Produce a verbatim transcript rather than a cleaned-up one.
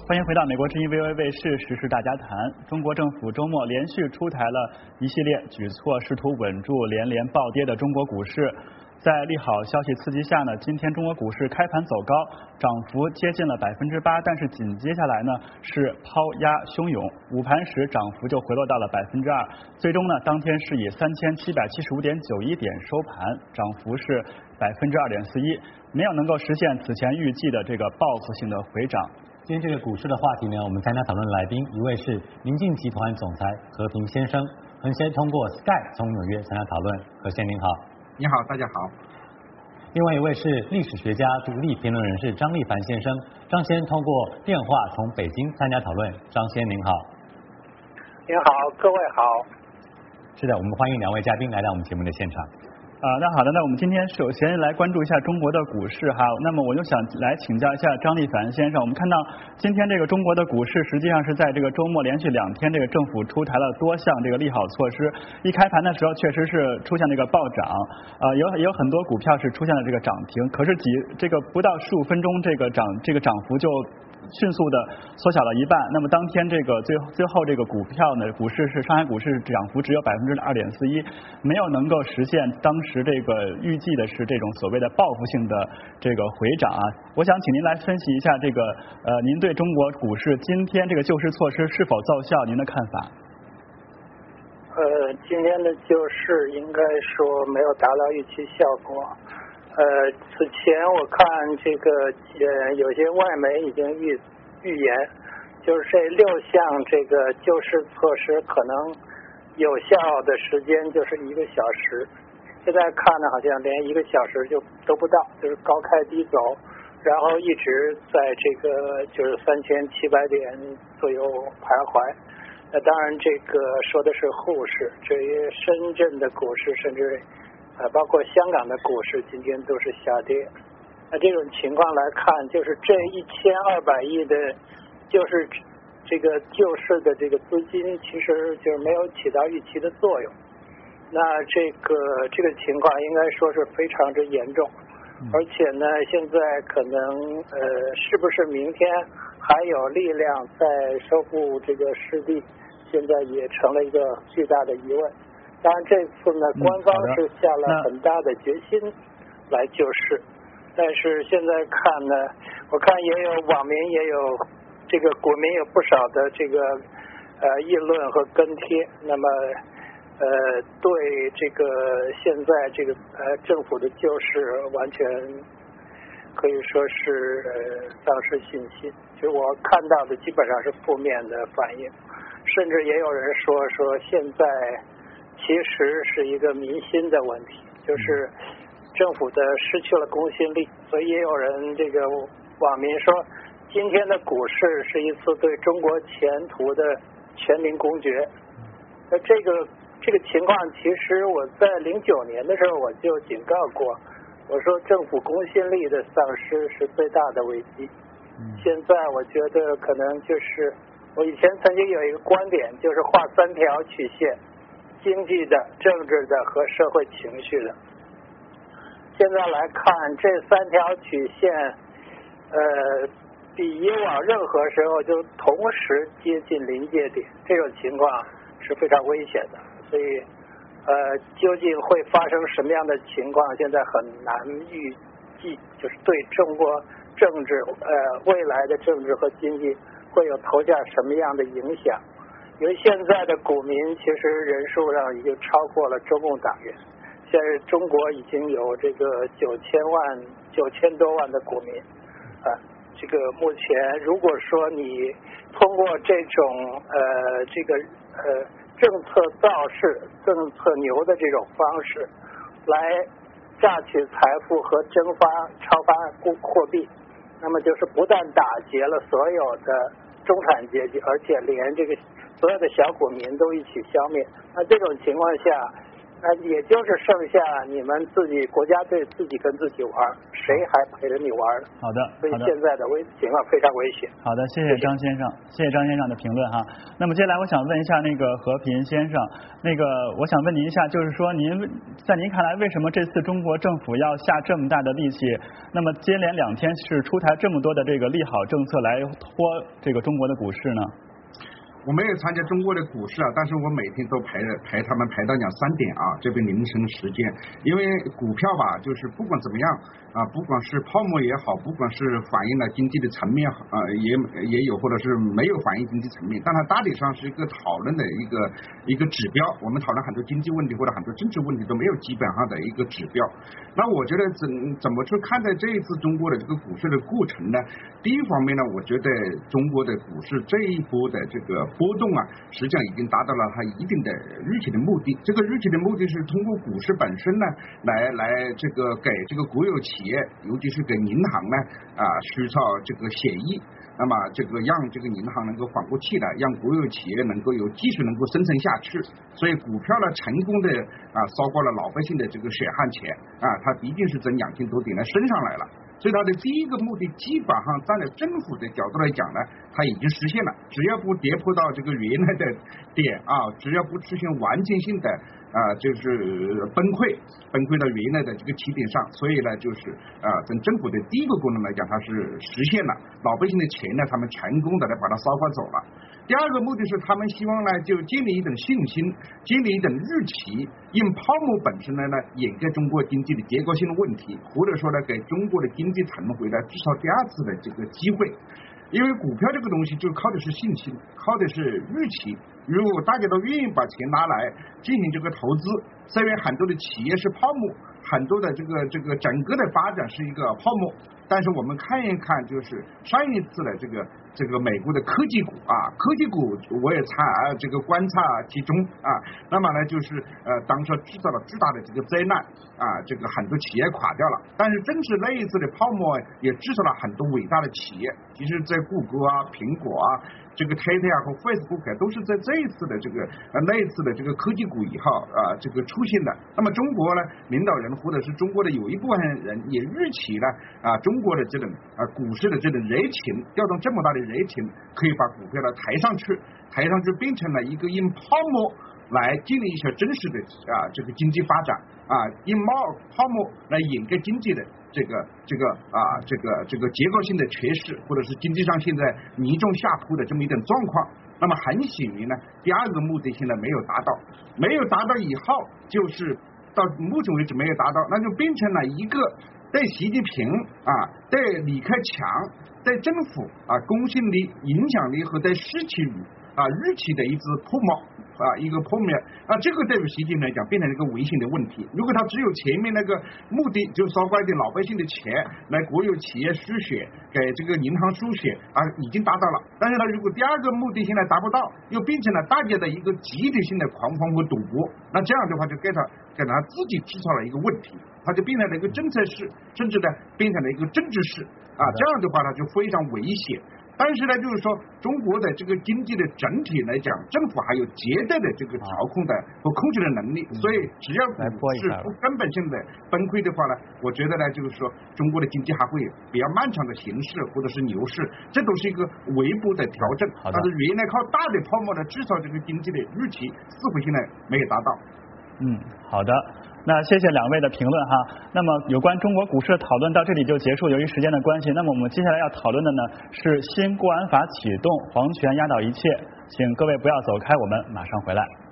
欢迎回到美国之音 V O A 卫视时事大家谈。中国政府周末连续出台了一系列举措，试图稳住连连暴跌的中国股市。在利好消息刺激下呢，今天中国股市开盘走高，涨幅接近了百分之八，但是紧接下来呢是抛压汹涌，午盘时涨幅就回落到了百分之二，最终呢当天是以三千七百七十五点九一点收盘，涨幅是百分之二点四一，没有能够实现此前预计的这个报复性的回涨。 今天这个股市的话题呢，我们参加讨论来宾一位是明镜集团总裁何平先生，很先通过 Skype 从纽约参加讨论。何先您好。 你好，大家好。 另外一位是历史学家、独立评论人士张立凡先生，张先通过电话从北京参加讨论。张先您好。 您好，各位好。 是的，我们欢迎两位嘉宾来到我们节目的现场。 啊，那好的，那我们今天首先来关注一下中国的股市哈。那么我就想来请教一下张立凡先生，我们看到今天这个中国的股市实际上是在这个周末连续两天，这个政府出台了多项这个利好措施。一开盘的时候确实是出现这个暴涨，呃，有也有很多股票是出现了这个涨停，可是几这个不到十五分钟，这个涨这个涨幅就迅速的缩小了一半。那么当天这个最最后这个股票呢，股市是上海股市涨幅只有百分之二点四一，没有能够实现当时这个预计的是这种所谓的报复性的这个回涨啊。我想请您来分析一下这个呃，您对中国股市今天这个救市措施是否奏效，您的看法？ 呃，今天的救市应该说没有达到预期效果。呃，此前我看这个呃有些外媒已经预预言，就是这六项这个救市措施可能有效的时间就是一个小时，现在看呢好像连一个小时就都不到，就是高开低走，然后一直在这个就是三千七百点左右徘徊。那当然这个说的是沪市，这些深圳的股市甚至呃，包括香港的股市今天都是下跌。那这种情况来看，就是这一千二百亿的，就是这个救市的这个资金，其实就是没有起到预期的作用。那这个这个情况应该说是非常之严重，而且呢，现在可能呃，是不是明天还有力量在收复这个失地，现在也成了一个巨大的疑问。当然这次呢，官方是下了很大的决心来救市，但是现在看呢，我看也有网民也有这个股民有不少的这个呃议论和跟贴，那么呃对这个现在这个呃政府的救市完全可以说是呃丧失信心，就我看到的基本上是负面的反应，甚至也有人说说现在其实是一个民心的问题，就是政府的失去了公信力，所以也有人这个网民说，今天的股市是一次对中国前途的全民公决。那这个这个情况，其实我在零九年的时候我就警告过，我说政府公信力的丧失是最大的危机。现在我觉得可能就是我以前曾经有一个观点，就是画三条曲线。经济的、政治的和社会情绪的。现在来看，这三条曲线，呃，比以往任何时候就同时接近临界点，这种情况是非常危险的。所以，呃，究竟会发生什么样的情况，现在很难预计。就是对中国政治，呃，未来的政治和经济会有投下什么样的影响？因为现在的股民其实人数上已经超过了中共党员，现在中国已经有这个九千万、九千多万的股民啊。这个目前如果说你通过这种呃这个呃政策造势、政策牛的这种方式来榨取财富和蒸发、超发货币，那么就是不但打劫了所有的中产阶级，而且连这个所有的小股民都一起消灭。那这种情况下， 那也就是剩下你们自己国家队自己跟自己玩，谁还陪着你玩？ 好的， 所以好的。 现在的危情况非常危险。 好的，谢谢张先生，谢谢张先生的评论哈。那么接下来我想问一下那个和平先生，那个我想问您一下，就是说您在您看来，为什么这次中国政府要下这么大的力气？那么接连两天是出台这么多的这个利好政策来拖这个中国的股市呢？ 我没有参加中国的股市啊，但是我每天都陪陪他们陪到两三点啊，这边凌晨时间。因为股票吧，就是不管怎么样啊，不管是泡沫也好，不管是反映了经济的层面啊，也也有或者是没有反映经济层面，但它大体上是一个讨论的一个一个指标。我们讨论很多经济问题或者很多政治问题都没有基本上的一个指标。那我觉得怎怎么去看待这一次中国的这个股市的过程呢？第一方面呢，我觉得中国的股市这一波的这个波动啊，实际上已经达到了它一定的预期的目的。这个预期的目的是通过股市本身呢，来来这个给这个国有企业，尤其是给银行呢啊虚造这个险意。那么这个让这个银行能够缓过气来，让国有企业能够有继续能够生存下去。所以股票呢，成功的啊烧光了老百姓的这个血汗钱啊，它毕竟是从两千多点呢升上来了。所以它的第一个目的，基本上站在政府的角度来讲呢，它已经实现了。只要不跌破到这个原来的点啊，只要不出现完全性的啊，就是崩溃，崩溃到原来的这个起点上，所以呢，就是啊，从政府的第一个功能来讲，它是实现了老百姓的钱呢，他们成功的来把它烧光走了。第二个目的是他们希望呢，就建立一种信心，建立一种预期，用泡沫本身呢呢掩盖中国经济的结构性的问题，或者说呢给中国的经济重回呢至少第二次的这个机会。因为股票这个东西就靠的是信心，靠的是预期。如果大家都愿意把钱拿来进行这个投资，虽然很多的企业是泡沫，很多的这个这个整个的发展是一个泡沫，但是我们看一看，就是上一次的这个这个美国的科技股啊，科技股我也参啊这个观察其中啊，那么呢就是呃当时制造了巨大的这个灾难啊，这个很多企业垮掉了，但是正是那一次的泡沫也制造了很多伟大的企业，其实在谷歌啊、苹果啊、这个 Twitter 啊和 Facebook 啊都是在这一次的这个呃那一次的这个科技股以后啊这个出现的。那么中国呢领导人或者是中国的有一部分人也预期呢啊中国的这种啊股市的这种热情，调动这么大的热情，可以把股票呢抬上去，抬上去变成了一个用泡沫来建立一些真实的啊这个经济发展啊，用冒泡沫来掩盖经济的这个这个啊这个这个结构性的缺失，或者是经济上现在严重下坡的这么一种状况。那么很显然呢，第二个目的现在没有达到，没有达到以后，就是到目前为止没有达到，那就变成了一个对习近平啊，对李克强，对政府啊公信力、影响力和对失去啊预期的一只泡沫啊一个破灭啊，这个对于习近平来讲变成一个危险的问题。如果他只有前面那个目的，就烧光一点老百姓的钱来国有企业输血，给这个银行输血啊，已经达到了。但是呢，如果第二个目的现在达不到，又变成了大家的一个集体性的狂欢和赌博，那这样的话就给他给他自己制造了一个问题，他就变成了一个政策市，甚至呢变成了一个政治市啊，这样的话呢就非常危险。但是呢，就是说中国的这个经济的整体来讲，政府还有绝对的这个调控的和控制的能力，所以只要股市不根本性的崩溃的话呢，我觉得呢，就是说中国的经济还会比较漫长的熊市或者是牛市，这都是一个微波的调整。但是原来靠大的泡沫来制造这个经济的预期，似乎现在没有达到。 嗯，好的。那谢谢两位的评论哈。那么有关中国股市的讨论到这里就结束，由于时间的关系，那么我们接下来要讨论的呢是新国安法启动，皇权压倒一切，请各位不要走开，我们马上回来。